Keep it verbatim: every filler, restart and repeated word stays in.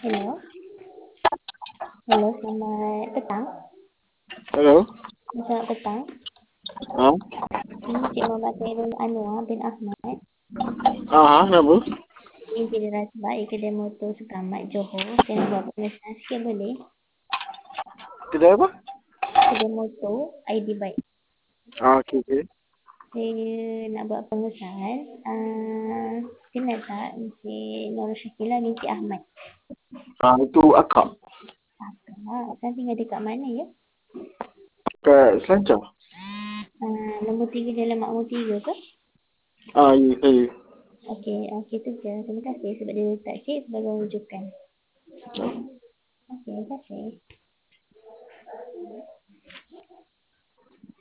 Hello. Hello, selamat petang. Hello. Selamat petang. Ha? Ini Cik Muhammad Khairul Anwar bin Ahmad, Ah, kenapa? Engineer Rasbah, Kedai Motor Sukamat, Johor. Saya nak buat pemeriksaan sikit boleh? Kedai apa? Kedai Motor, I D Bike. Ah, okey, okey. Saya nak buat pemeriksaan. Uh, kenal tak Encik Nur Syakila binti Ahmad? Ah, itu akak. Ah, saya tinggal dekat mana ya? Kat Selancar. Uh, nombor tiga dalam makmur tiga ke? Ah, ya, saya. Okey, okey tu je. Terima kasih sebab dia letak cik sebagai rujukan. Okey, terima kasih.